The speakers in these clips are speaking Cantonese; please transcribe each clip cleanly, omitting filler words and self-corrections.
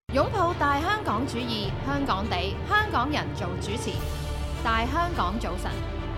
擁抱大香港主義，香港地，香港人做主持。大香港早晨，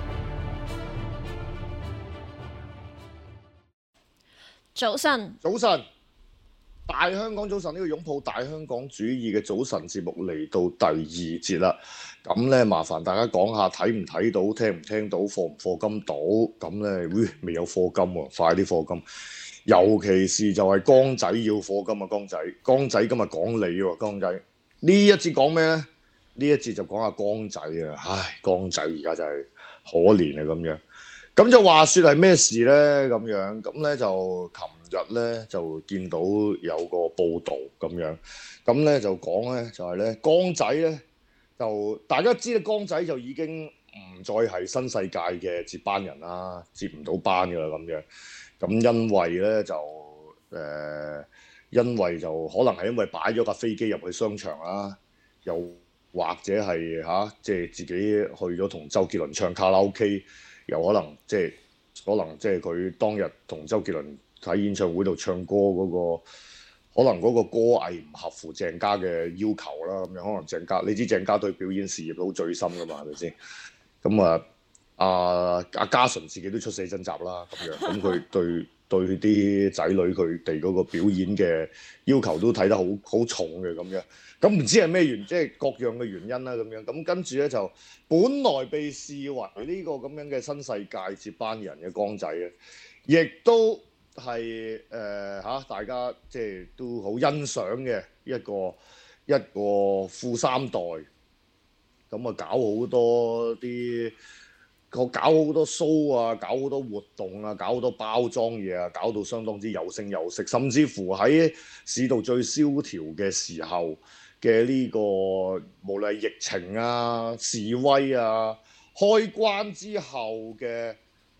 早晨， 早晨，大香港早晨呢個擁抱大香港主義嘅早晨節目嚟到第二節啦。咁咧，麻煩大家講下睇唔睇到、聽唔聽到、課唔課金到？咁咧，未有課金喎，快啲課金！尤其是就係江仔要課金啊，江仔今日講你喎，江仔呢一節講咩咧？呢一節就講下江仔啊，唉，江仔而家真係可憐啊咁樣。咁就話説係咩事咧？咁咧就琴日咧就見到有個報導咁樣，咁咧就講咧就係咧江仔咧就大家知道江仔就已經唔再係新世界嘅接班人啦，接唔到班㗎啦咁樣。咁因為咧就因為就可能係因為擺咗架飛機入去商場啦，又或者係即係自己去咗同周杰倫唱卡拉 OK， 又可能即係佢當日同周杰倫喺演唱會度唱歌嗰個，可能嗰個歌藝唔合乎鄭家嘅要求啦，咁樣可能鄭家你知鄭家對表演事業都好醉心噶嘛，係咪先？咁啊〜阿嘉純自己都出寫真集啦，咁樣咁佢對啲仔女佢哋嗰個表演嘅要求都睇得好重嘅咁樣，咁唔知係咩原因，即係各樣嘅原因啦咁樣，咁跟住咧就本來被視為呢個咁樣嘅新世界接班人嘅江仔咧，亦都係大家即係都好欣賞嘅一個富三代，咁啊搞好多啲。搞好多 show 啊，搞好多活動啊，搞好多包裝嘢啊，搞到相當之有聲有色，甚至乎喺市道最蕭條嘅時候嘅呢個，無論係疫情啊、示威啊、開關之後嘅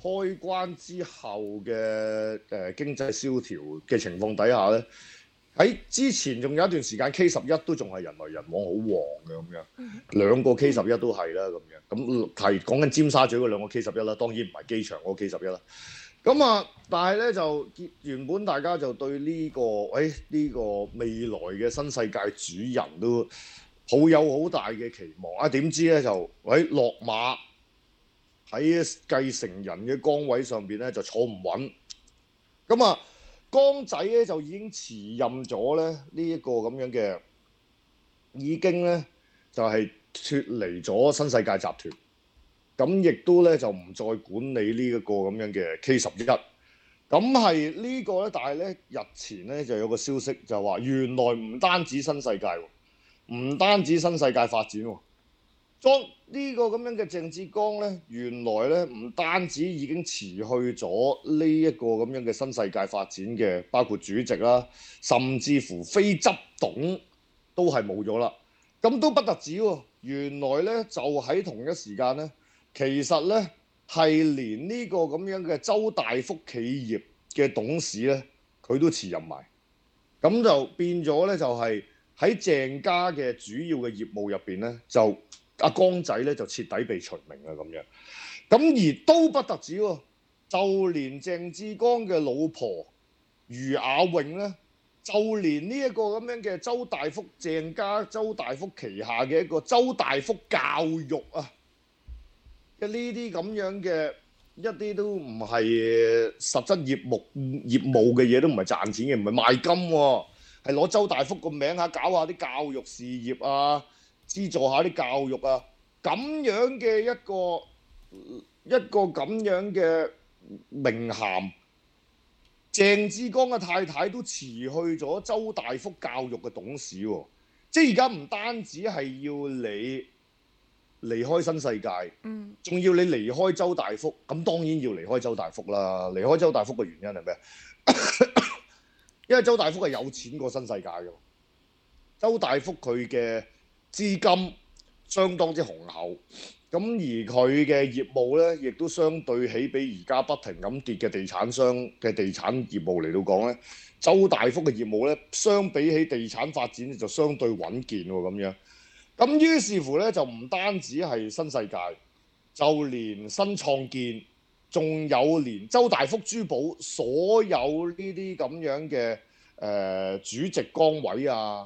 經濟蕭條嘅情況底下咧。喺之前仲有一段時間 K11 都仲係人來人往好旺嘅咁樣，兩個 K11 都係啦咁樣，咁係講緊尖沙咀嗰兩個 K11 啦，當然唔係機場嗰個 K11啦。咁啊，但係咧就原本大家就對呢個未來嘅新世界主人都抱有好大嘅期望啊！點知咧就落馬喺繼承人嘅崗位上邊咧就坐唔穩，咁啊〜江仔咧就已經辭任咗咧呢一個咁樣嘅，已經咧就係脫離咗新世界集團，咁亦都咧就唔再管理呢一個咁樣嘅 K11。咁係呢個咧，但係咧日前咧就有個消息就話，原來唔單止新世界，唔單止新世界發展喎。呢個咁樣嘅鄭志剛咧，原來咧唔單止已經辭去咗呢一個咁樣嘅新世界發展嘅，包括主席啦，甚至乎非執董都係冇咗啦。咁都不特止喎，原來咧就喺同一時間咧，其實咧係連呢個咁樣嘅周大福企業嘅董事咧，佢都辭任埋。咁就變咗咧，就係喺鄭家嘅主要嘅業務入邊咧，就阿江仔咧就徹底被除名啦咁樣，咁而都不特止喎，就連鄭志剛嘅老婆余雅穎咧，就連呢一個咁樣嘅周大福鄭家周大福旗下嘅一個周大福教育啊嘅呢啲咁樣嘅一啲都唔係實質業務嘅嘢，都唔係賺錢嘅，唔係賣金喎，係攞周大福個名搞下啲教育事業啊。資助下啲教育啊，咁樣嘅一個咁樣嘅名銜，鄭志剛嘅太太都辭去咗周大福教育嘅董事喎，即係而家唔單止係要你離開新世界，仲要你離開周大福，咁當然要離開周大福啦。離開周大福嘅原因係咩？因為周大福係有錢過新世界嘅，周大福佢嘅資金相當之雄厚，咁而佢嘅業務咧，亦都相對起比而家不停咁跌嘅地產商嘅地產業務嚟到講咧，周大福嘅業務咧，相比起地產發展就相對穩健喎咁樣。咁於是乎咧，就唔單止係新世界，就連新創建，仲有連周大福珠寶所有呢啲咁樣嘅主席崗位啊，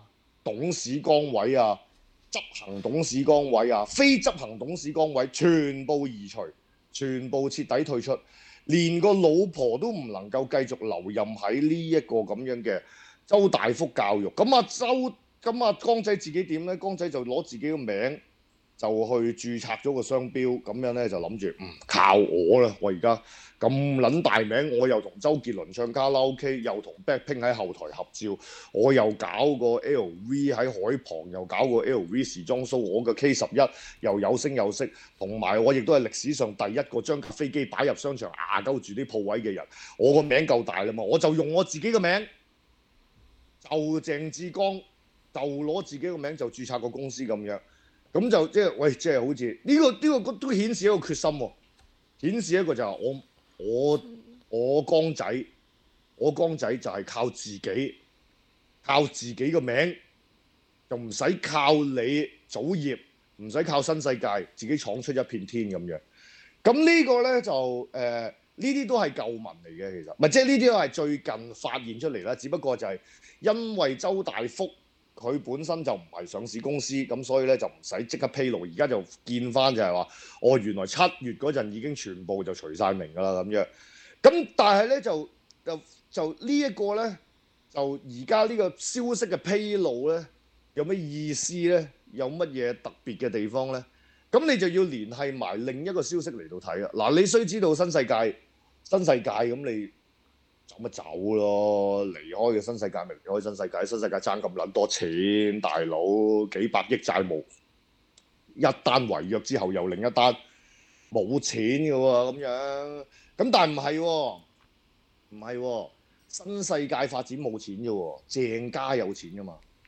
董事崗位啊、執行董事崗位啊、非執行董事崗位全部移除，全部徹底退出，連個老婆都唔能夠繼續留任喺呢一個咁樣嘅周大福教育。咁啊江仔自己點呢？江仔就攞自己個名就去註冊咗個商標，咁樣呢就諗住靠我啦！我而家咁撚大名，我又同周杰倫唱卡拉 OK， 又同 Blackpink 喺後台合照，我又搞個 LV 喺海旁，又搞個 LV 時裝 show， 我嘅 K11又有聲有色，同埋我亦都係歷史上第一個將架飛機擺入商場壓鳩住啲鋪位嘅人。我個名夠大啦嘛，我就用我自己嘅名，就鄭志剛，就攞自己個名就註冊個公司咁樣。咁就即係好似呢個都顯示一個決心喎，顯示一個就係我江仔就係靠自己個名，就唔使靠你祖業，唔使靠新世界，自己闖出一片天咁樣。咁呢個咧就呢啲都係舊聞嚟嘅，其實唔係即係呢啲都係最近發現出嚟啦。只不過就係因為周大福佢本身就唔係上市公司，咁所以咧就唔使即刻披露。而家就見翻就係話，原來7月嗰陣已經全部就除晒名㗎啦咁樣。咁但係咧就呢一個咧，就而家呢個消息嘅披露咧，有咩意思咧？有乜嘢特別嘅地方咧？咁你就要聯繫埋另一個消息嚟到睇啦。嗱，你須知道新世界咁你走咪走咯，離開嘅新世界咪離開新世界。新世界爭咁撚多錢，大佬幾百億債務，一單違約之後又另一單冇錢嘅喎咁樣。咁但係唔係新世界發展冇錢嘅喎，鄭家有錢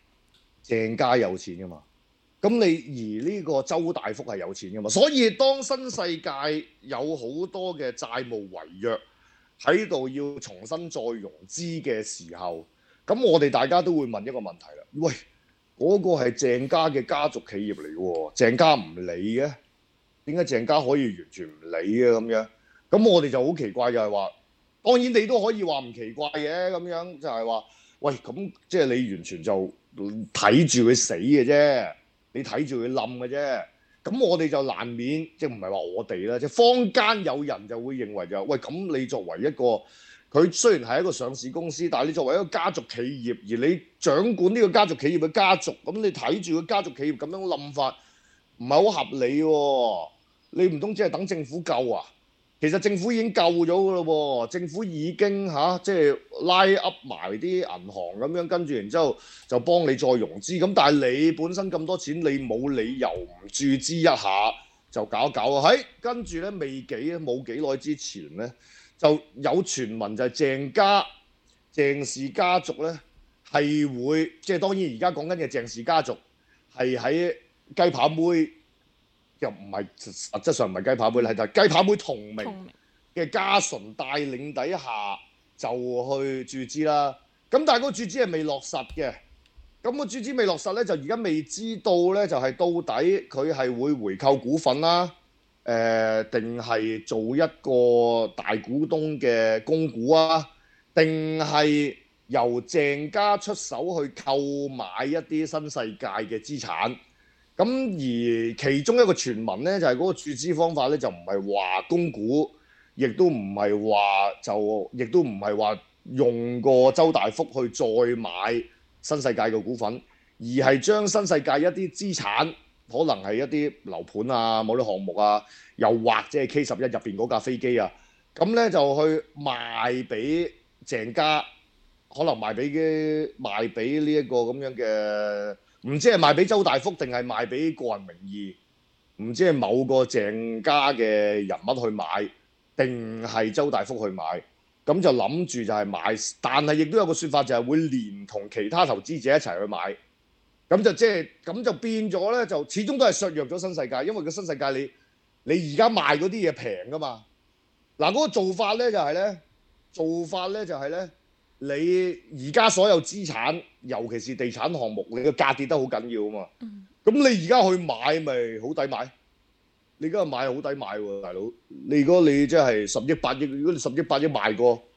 㗎嘛。咁你而呢個周大福係有錢㗎嘛，所以當新世界有好多嘅債務違約喺度要重新再融資嘅時候，咁我哋大家都會問一個問題啦。喂，嗰個係鄭家嘅家族企業嚟喎，鄭家唔理嘅，點解鄭家可以完全唔理嘅咁樣？咁我哋就好奇怪，就係話，當然你都可以話唔奇怪嘅咁樣，就係話，喂，咁即係你完全就睇住佢死嘅啫，你睇住佢冧嘅啫。咁我哋就難免，即係唔係話我哋啦，即係坊間有人就會認為就，喂，咁你作為一個，佢雖然係一個上市公司，但係你作為一個家族企業，而你掌管呢個家族企業嘅家族，咁你睇住個家族企業咁樣冧法，唔係好合理喎。你唔通只係等政府救啊？其實政府已經救咗㗎咯喎，政府已經即係拉噏埋啲銀行咁樣，跟住然之後就幫你再融資。咁但係你本身咁多錢，你冇理由唔注資一下就搞一搞啊？跟住咧冇幾耐之前咧，就有傳聞就係鄭氏家族咧係會，即係當然而家講緊嘅鄭氏家族係喺雞扒妹。又唔係實質上唔係雞扒妹，係就係雞扒妹同名嘅家純帶領底下就去注資啦。咁但係嗰個注資係未落實嘅。咁個注資未落實咧，就而家未知道咧，就係到底佢係會回購股份啦，定係做一個大股東嘅供股啊，定係由鄭家出手去購買一啲新世界嘅資產。咁而其中一個傳聞咧，就係嗰個注資方法咧，就唔係話供股，亦都唔係話用過周大福去再買新世界嘅股份，而係將新世界一啲資產，可能係一啲樓盤啊、某啲項目啊，又或者係 K11入邊嗰架飛機啊，咁咧就去賣俾鄭家，可能賣俾呢一個咁樣嘅。唔知係賣俾周大福定係賣俾個人名義，唔知係某個鄭家嘅人物去買，定係周大福去買，咁就諗住就係買，但係亦都有個説法就係會連同其他投資者一齊去買，咁就變咗咧，就始終都係削弱咗新世界，因為個新世界你而家賣嗰啲嘢平噶嘛，嗱嗰個做法咧就係咧。你而家所有資產，尤其是地產項目，你個價跌得好緊要啊嘛。咁你而家去買咪好抵買？你而家買好抵買喎，大佬。如果你真係10億8億，如果你10億8億賣過，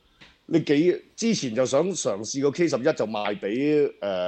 你之前就想嘗試個 K11就賣俾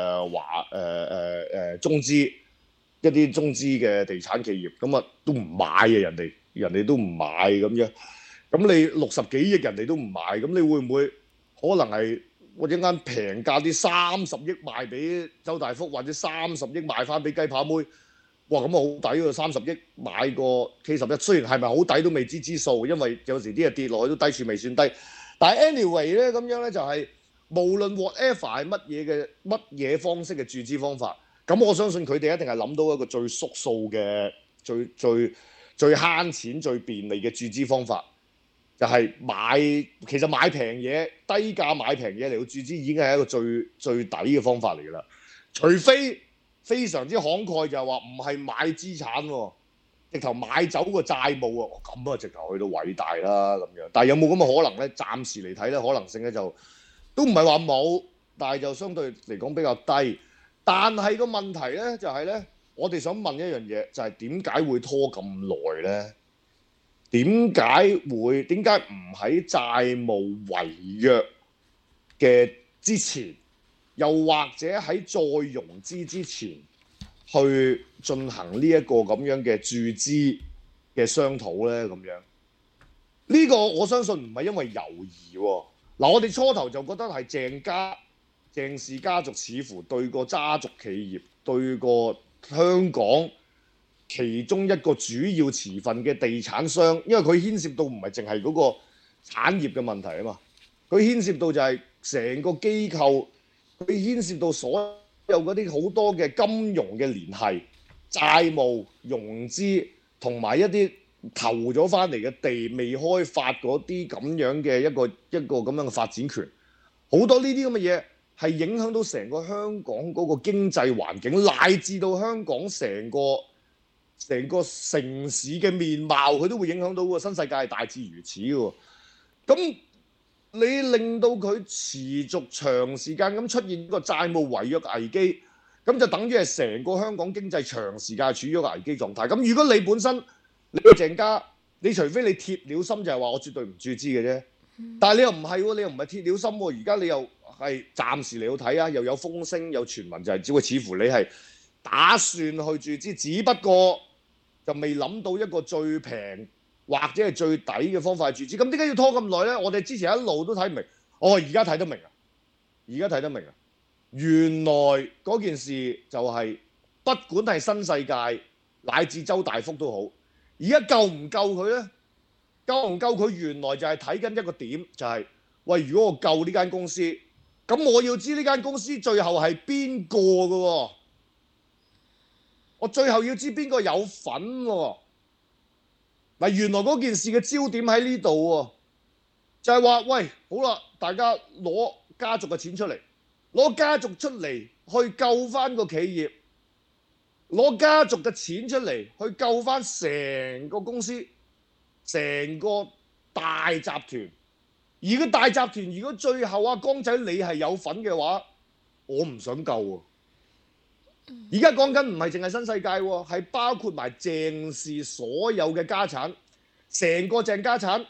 中資一啲中資嘅地產企業，咁啊都唔買啊，人哋都唔買咁樣。咁你60幾億人哋都唔買，咁你會唔會可能係或者間平價啲30億賣俾周大福，或者30億賣翻俾雞扒妹？哇！咁啊好抵喎，30億買個 K11，雖然係咪好抵都未知數，因為有時啲嘢跌落去都低處未算低。但係 anyway 咧，咁樣咧就係無論 whatever 係乜嘢方式嘅注資方法，咁我相信佢哋一定係諗到一個最縮數嘅、最慳錢、最便利嘅注資方法，就係其實買平嘢、低價買平嘢嚟到注資已經係一個最抵嘅方法嚟㗎啦。除非非常之慷慨，就係話唔係買資產喎，直頭買走個債務喎，咁啊直頭去到偉大啦咁樣。但係有冇咁嘅可能咧？暫時嚟睇咧，可能性咧就都唔係話冇，但係就相對嚟講比較低。但係個問題咧就係咧，我哋想問一樣嘢，就係點解會拖咁耐咧？點解唔喺債務違約嘅之前，又或者喺再融資之前去進行呢一個咁樣嘅注資嘅商討咧？咁樣呢個我相信唔係因為猶豫喎。嗱，我哋初頭就覺得係鄭氏家族似乎對個家族企業、對個香港其中一個主要持份嘅地產商，因為佢牽涉到唔係淨係嗰個產業嘅問題啊嘛，佢牽涉到就係成個機構，佢牽涉到所有嗰啲好多嘅金融嘅聯繫、債務、融資同埋一啲投咗翻嚟嘅地未開發嗰啲咁樣嘅一個咁樣嘅發展權，好多呢啲咁嘅嘢係影響到成個香港嗰個經濟環境，乃至到香港成個城市嘅面貌，佢都會影響到喎。新世界係大致如此喎。咁你令到佢持續長時間咁出現一個債務違約危機，咁就等於係成個香港經濟長時間處於一個危機狀態。咁如果你本身你鄭家，你除非你鐵了心就係話我絕對唔注資嘅啫，但係你又唔係喎，你又唔係鐵了心喎。而家你又係暫時嚟到睇啊，又有風聲有傳聞就係只會似乎你係打算去注資，只不過就未諗到一個最平或者係最抵嘅方法去注資。咁點解要拖咁耐呢？我哋之前一路都睇唔明，而家睇得明啊！而家睇得明啊！原來嗰件事就係，不管係新世界乃至周大福都好，而家夠唔夠佢呢？夠唔夠佢？原來就係睇緊一個點，就係喂，如果我救呢間公司，咁我要知呢間公司最後係邊個㗎喎？我最後要知邊個有份喎？嗱，原來嗰件事嘅焦點喺呢度喎，就係話喂，好啦，大家攞家族嘅錢出嚟，攞家族出嚟去救翻個企業，攞家族嘅錢出嚟去救翻成個公司，成個大集團。而個大集團如果最後阿江仔你係有份嘅話，我唔想救喎。而家講緊唔係淨係新世界喎，係包括埋鄭氏所有嘅家產，成個鄭家產，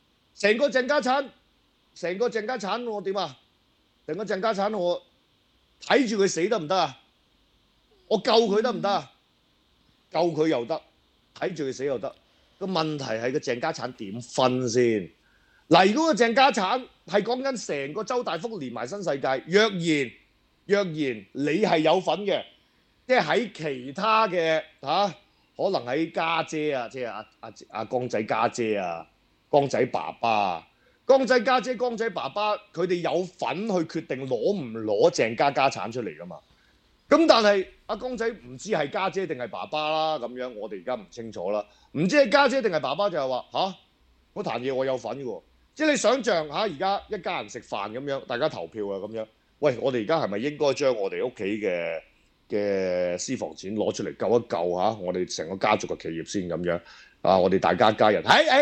我點啊？成個鄭家產我睇住佢死得唔得啊？我救佢得唔得啊？救佢又得，睇住佢死又得。個問題係個鄭家產點分先？嗱，如果個鄭家產係講緊成個周大福連埋新世界，若然你係有份嘅。即係喺其他嘅可能喺家姐啊，即係阿江仔家姐啊，江仔爸爸，江仔家姐、江仔爸爸，佢哋有份去決定攞唔攞鄭家產出嚟噶嘛？咁但係阿江仔唔知係家姐定係爸爸啦，咁樣我哋而家唔清楚啦。唔知係家姐定係爸爸就係話嗰壇嘢我有份嘅喎。即係你想象下，而家一家人食飯咁樣，大家投票啊咁樣。喂，我哋而家係咪應該將我哋屋企嘅私房錢攞出嚟救一救我哋成個家族嘅企業先咁樣啊！我哋大家家人，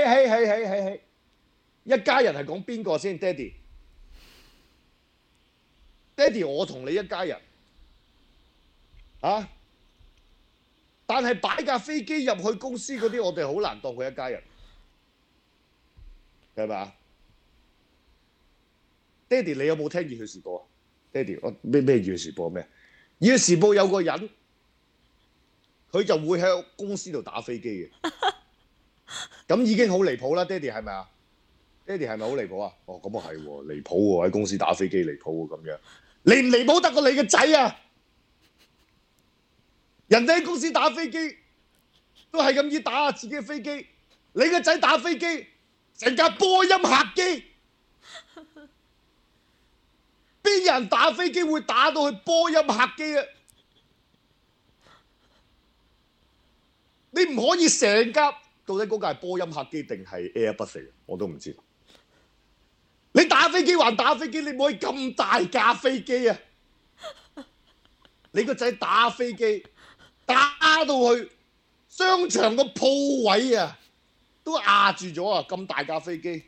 一家人係講邊個先？爹哋，我同你一家人但係擺架飛機入去公司嗰啲，我哋好難當佢一家人，係咪啊？ 爹哋你有冇聽熱血時報啊？爹哋，我咩熱血時報咩？熱血時報有個人，佢就會喺公司度打飛機嘅，咁已經好離譜啦。爹哋係咪啊？爹哋係咪好離譜啊？哦，咁啊係喎，離譜喎，喺公司打飛機離譜喎咁樣，離唔離譜得過你嘅仔啊？人哋喺公司打飛機都係咁意打下自己嘅飛機，你個仔打飛機成架波音客機，邊有人打飛機會打到去波音客機啊？你唔可以成架，到底嗰架係波音客機定係 Airbus 嚟嘅？我都唔知。你打飛機還打飛機，你唔可以咁大架飛機啊！你個仔打飛機打到去商場個鋪位啊，都壓住咗啊！咁大架飛機，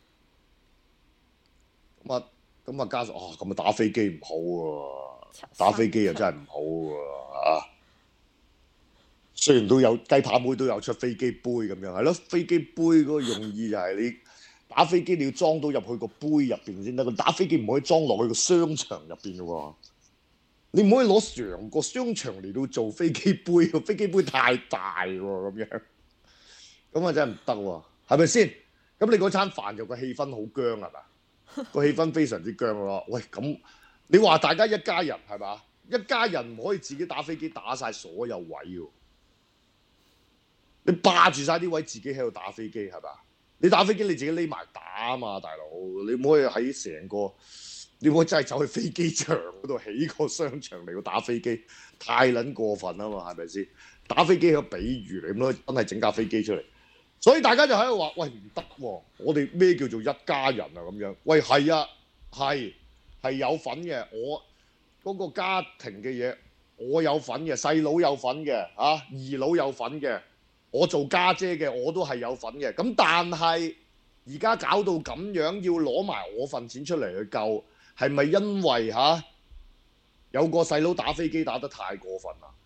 咁啊家屬咁啊打飛機唔好喎，打飛機又真係唔好喎啊！雖然都有雞扒妹都有出飛機杯咁樣，係咯，飛機杯嗰個用意就係你打飛機你要裝到入去個杯入邊先得，打飛機唔可以裝落去個商場入邊嘅喎。你唔可以攞成個商場嚟到做飛機杯，個飛機杯太大喎咁樣，咁啊真係唔得喎，係咪先？咁你嗰餐飯就個氣氛好僵係嘛？個氣氛非常之僵咯。喂，咁你話大家一家人係嘛？一家人唔可以自己打飛機打晒所有位喎，你霸住晒啲位自己喺度打飛機係嘛？你打飛機你自己匿埋打啊嘛，大佬，你唔可以喺成個。你唔可以真係走去飛機場嗰度起個商場嚟到打飛機，太撚過分啊嘛，係咪先？打飛機係個比喻嚟咁咯，真係整架飛機出嚟，所以大家就喺度話：喂，唔得喎！我哋咩叫做一家人啊？咁樣，喂係啊，係有份嘅，我嗰個家庭嘅嘢我有份嘅，細佬有份嘅，二佬有份嘅，我做家姐嘅我都係有份嘅。咁但係而家搞到咁樣，要攞埋我份錢出嚟去救。係咪因為有個細佬打飛機打得太過分啦？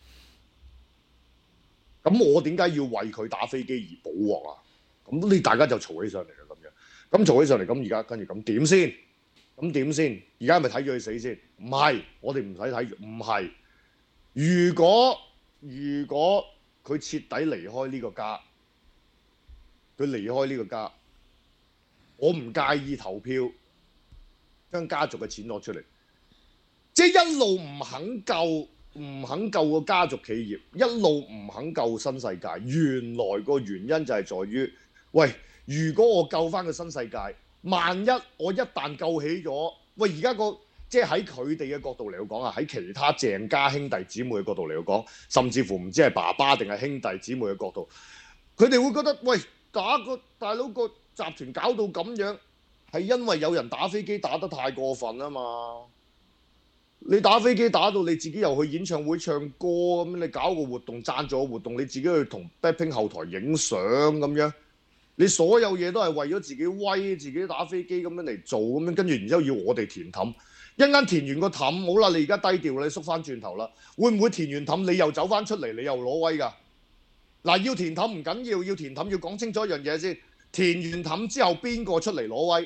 咁我點解要為佢打飛機而補鑊啊？咁你大家就嘈起上嚟啦咁樣，咁嘈起上嚟，咁而家跟住咁點先？咁點先？而家係咪睇住佢死先？唔係，我哋唔使睇住，唔係。如果佢徹底離開呢個家，佢離開呢個家，我唔介意投票。將家族嘅錢攞出嚟，即係一路唔肯救個家族企業，一路唔肯救新世界。原來個原因就係在於，喂，如果我救翻個新世界，萬一我一旦救起咗，喂，而家即係喺佢哋嘅角度嚟講啊，喺其他鄭家兄弟姊妹嘅角度嚟講，甚至乎唔知係爸爸定係兄弟姊妹嘅角度，佢哋會覺得，喂，打個大佬個集團搞到咁樣。係因為有人打飛機打得太過分啊嘛！你打飛機打到你自己又去演唱會唱歌咁，你搞個活動贊助個活動，你自己去同 Blackpink 後台影相咁樣，你所有嘢都係為咗自己威，自己打飛機咁樣嚟做咁樣，跟住然之後要我哋填氹，一陣間填完個氹，好啦，你而家低調，你縮翻轉頭啦，會唔會填完氹你又走翻出嚟，你又攞威㗎？嗱，要填氹唔緊要，要填氹要講清楚一樣嘢先，填完氹之後邊個出嚟攞威？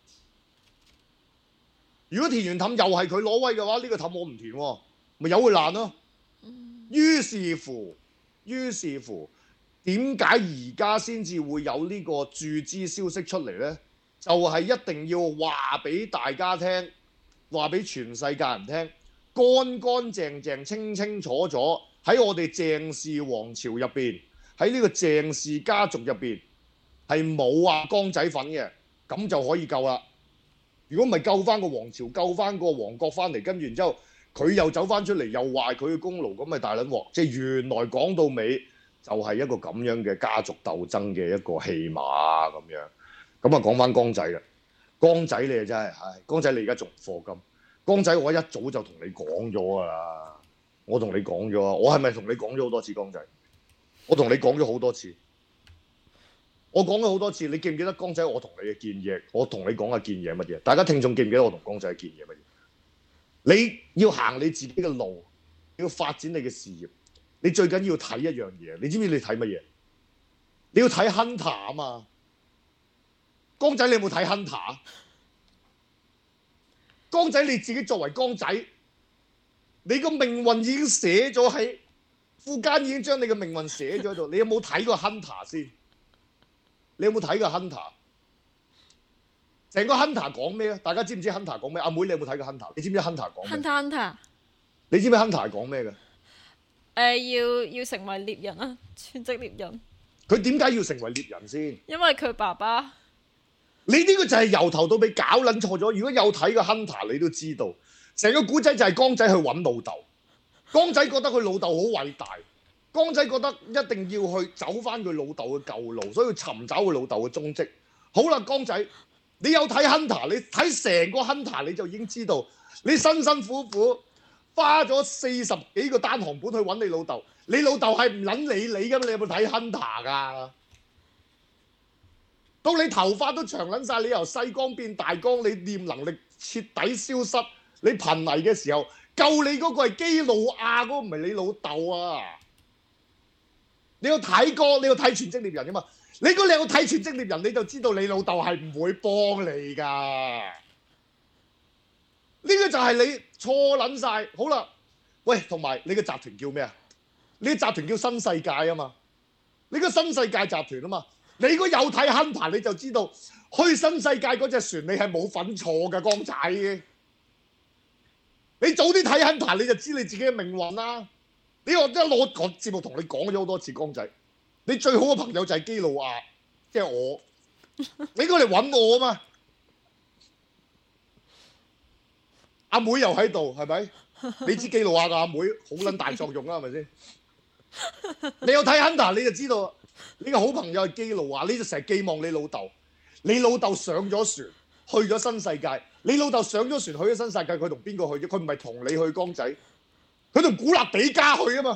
如果填完氹又係佢攞威嘅話，呢個氹我唔填喎，咪由佢爛咯。於是乎，點解而家先至會有呢個注資消息出嚟呢？就係一定要話俾大家聽，話俾全世界人聽，乾乾淨淨、清清楚楚喺我哋鄭氏王朝入邊，喺呢個鄭氏家族入邊係冇阿江仔粉嘅，咁就可以夠啦。如果唔係救翻個王朝，救翻個王國翻嚟，跟住然之後佢又走翻出嚟，又話佢嘅功勞，咁咪大撚鑊！即係原來講到尾就係一個咁樣嘅家族鬥爭嘅一個戲碼咁樣。咁啊講翻江仔啦，江仔你真係，江仔你而家仲課金？江仔我一早就同你講咗㗎啦，我同你講咗啊，我係咪同你講咗好多次江仔？我同你講咗好多次。我講咗好多次，你記唔記得江仔我同你嘅建議？我同你講嘅建議係乜嘢？大家聽眾記唔記得我同江仔嘅建議係乜嘢？你要行你自己嘅路，你要發展你嘅事業，你最緊要睇一樣嘢。你知唔知你睇乜嘢？你要睇 Hunter 啊嘛！江仔你有冇睇 Hunter？ 江仔你自己作為江仔，你個命運已經寫咗喺富奸，已經將你嘅命運寫咗喺度。你有冇睇過 Hunter 先？你有冇睇過 Hunter？ 成個 Hunter 講咩啊？大家知唔知 Hunter 講咩？阿妹你有冇睇過 Hunter？ 你知唔知 Hunter 講咩 ？Hunter， 你知唔知 Hunter 係講咩嘅？ 要成為獵人啊，全職獵人。 佢點解要成為獵人先？ 因為佢爸爸。 你呢個就係由頭到尾搞撚錯咗。如果有睇過 Hunter， 你都知道，成個古仔就係江仔去揾老豆。江仔覺得佢老豆好偉大，江仔覺得一定要去走翻佢老豆嘅舊路，所以尋找佢老豆嘅蹤跡。好啦，江仔。你有睇 Hunter， 你睇成個 Hunter 你就已經知道，你辛辛苦苦花咗40幾個單行本去揾你老豆，你老豆係唔撚理你㗎嘛？你有冇睇 Hunter 㗎？到你頭髮都長撚晒，你由細光變大光，你念能力徹底消失，你瀕危嘅時候，救你嗰個係基路亞，嗰個唔係你老豆啊！你要睇過，你要睇全職獵人㗎嘛？你如果你有睇全職獵人，你就知道你老豆係唔會幫你㗎。呢個就係你錯撚晒。好啦，喂，同埋你嘅集團叫咩啊？你嘅集團叫新世界啊嘛。你個新世界集團啊嘛。你如果有睇 Hunter， 你就知道去新世界嗰隻船你係冇份坐㗎，江仔。你早啲睇 Hunter， 你就知你自己嘅命運啦。你我一攞個節目同你講咗好多次，江仔。你最好嘅朋友就係基路亞，即係我。你過嚟揾我啊嘛！阿妹又喺度，係咪？你知基路亞嘅阿妹好撚大作用啊，係咪先？你有睇 Hunter， 你就知道你個好朋友係基路亞，你就成日寄望你老豆。你老豆上咗船去咗新世界，你老豆上咗船去咗新世界，佢同邊個去啫？佢唔係同你去江仔，佢同古勒比加去啊嘛！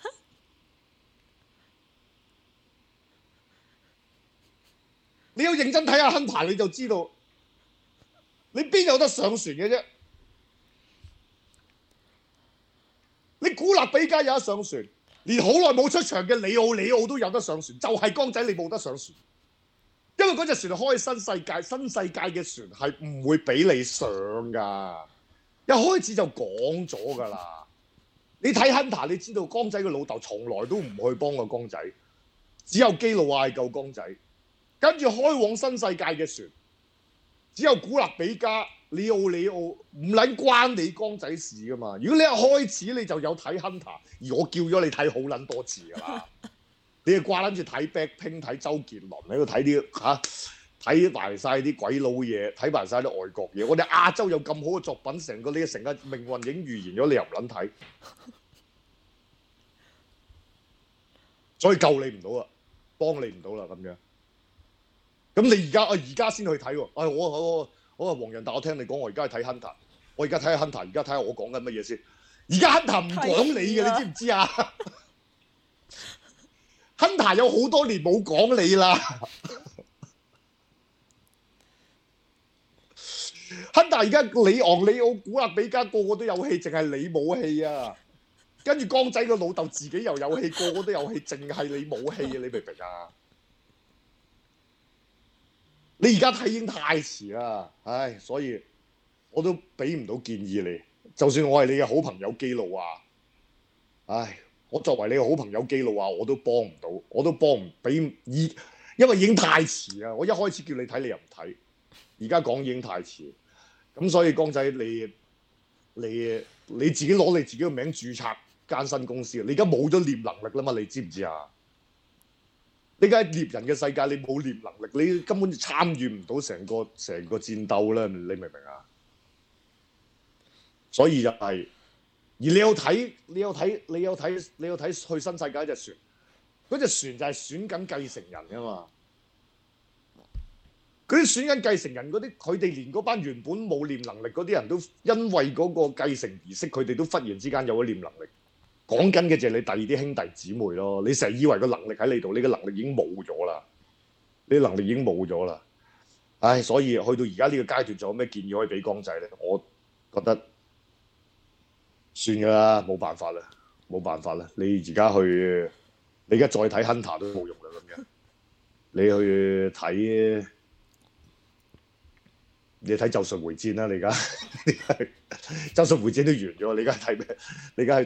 你要認真睇下 Hunter， 你就知道你邊有得上船嘅啫？你古勒比加有得上船，連好耐冇出場嘅里奧都有得上船，就係江仔你冇得上船，因為嗰隻船開新世界，新世界嘅船係唔會俾你上㗎，一開始就講咗㗎啦。你睇 Hunter， 你知道江仔嘅老豆從來都唔去幫個江仔，只有基路亞救江仔。跟住開往新世界嘅船，只有古勒比加、里奧唔撚關你江仔事噶嘛。如果你一開始你就有睇 Hunter， 而我叫咗你睇好撚多次噶啦，你係掛撚住睇 Blackpink 睇周杰倫喺度睇啲睇埋晒啲鬼佬嘢，睇埋晒啲外國嘢。我哋亞洲有咁好嘅作品，成個命運已經預言咗，你又唔撚睇，所以救你唔到啦，幫你唔到啦咁樣。咁你而家先去睇喎？我話黃人達，我聽你講，我而家去睇 Hunter， 我而家睇下 Hunter， 而家睇下我講緊乜嘢先。而家 Hunter 唔講你嘅，你知唔知啊？Hunter 有好多年冇講你啦。Hunter 而家里奧、古勒比加個個都有戲，淨係你冇戲啊！跟住江仔個老豆自己又有戲，個個都有戲，淨係你冇戲啊！你明唔明啊？你而家睇已經太遲啦，唉，所以我都俾唔到建議你。就算我係你嘅好朋友基路亞，唉，我作為你嘅好朋友基路亞，我都幫唔到，我都幫唔俾，因為已經太遲啦。我一開始叫你睇，你又唔睇，而家講已經太遲。咁所以江仔，你自己攞你自己嘅名註冊間新公司，你而家冇咗念能力啦嘛？你知唔知啊？你而家喺獵人嘅世界，你冇念能力，你根本就參與唔到成個戰鬥啦，你明唔明啊？所以就係，而你有睇去新世界隻船，嗰隻船就係選緊繼承人噶嘛。嗰啲選緊繼承人嗰啲，佢哋連嗰班原本冇念能力嗰啲人都因為嗰個繼承儀式，佢哋都忽然之間有咗念能力。講緊嘅就係你第二啲兄弟姊妹咯，你成日以為個能力喺你度，你個能力已經冇咗啦，你能力已經冇咗啦。唉，所以去到而家呢個階段，仲有咩建議可以俾江仔咧？我覺得算㗎啦，冇辦法啦，冇辦法啦。你而家再睇 Hunter 都冇用啦咁樣。你去睇你睇咒術迴戰啦，你而家咒術迴戰都完咗，你而家睇咩？你而家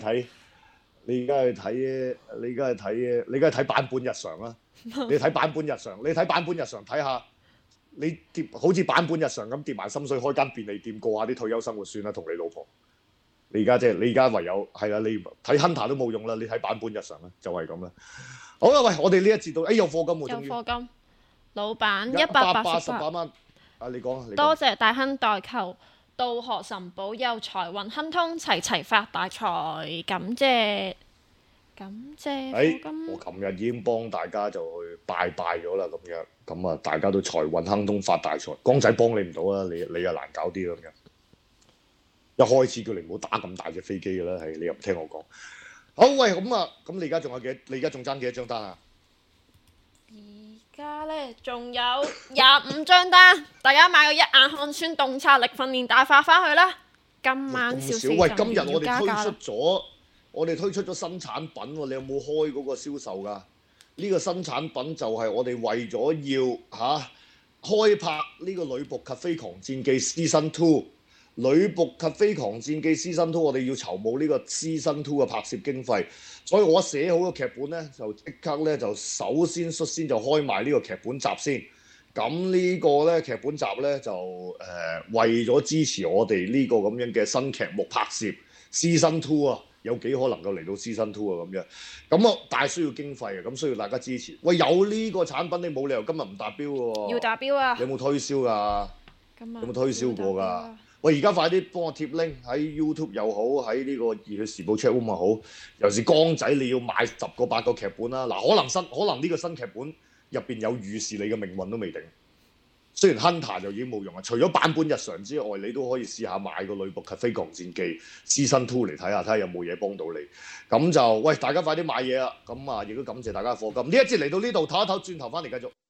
去睇版本日常啦。你睇版本日常，睇下你好似版本日常咁跌埋心水，開間便利店過下啲退休生活算啦，同你老婆。你而家唯有係啦，你睇 Hunter 都冇用啦，你睇版本日常啦，就係咁啦。好啦，喂，我哋呢一節到，有課金喎，終於。 有課金，老闆188 蚊。啊，你講啊， 多謝大亨代購，道學神保佑，財運亨通，齊齊發大財，感謝課金。 我琴日已經幫大家就去拜咗啦，咁樣咁啊，大家都財運亨通發大財。江仔幫你唔到啦，你又難搞啲咁樣。一開始叫你唔好打咁大隻飛機㗎啦，係你又唔聽我講。好，喂，咁你而家仲有幾多？你而家仲爭幾多張單啊？ 而家咧仲有25張單，大家買個一眼看穿洞察力訓練大法翻去啦。今晚少少， 喂，今日我哋推出咗新產品喎，你有冇開嗰個銷售㗎？呢個新產品就係我哋為咗要開拍呢個《女僕及飛狂戰記 Season 2》。女僕及飛狂戰記 Season 2，我哋要籌募呢個 Season 2嘅拍攝經費，所以我寫好個劇本咧，就即刻咧就首先率先就開埋呢個劇本集先。咁呢個咧劇本集咧就為咗支持我哋呢個咁樣嘅新劇目拍攝 Season 2啊，有幾可能夠嚟到 Season 2啊咁樣。咁啊，但係需要經費啊，咁需要大家支持。喂，有呢個產品你冇理由今日唔達標喎。 要達標啊！ 你有冇推銷㗎？有冇推銷過㗎？喂，而家快啲幫我貼 link 喺 YouTube 又好，喺呢個熱血時報 chat room 又好，尤其是江仔你要買10個8個劇本啦。嗱，可能呢個新劇本入邊有預示你嘅命運都未定。雖然 Hunter 就已經冇用啦，除咗版本日常之外，你都可以試下買個女僕及飛狂戰記 Season 2嚟睇下有冇嘢幫到你。咁就喂，大家快啲買嘢啦！咁啊，亦都感謝大家嘅課金。呢一節嚟到呢度，唞一唞，轉頭翻嚟繼續。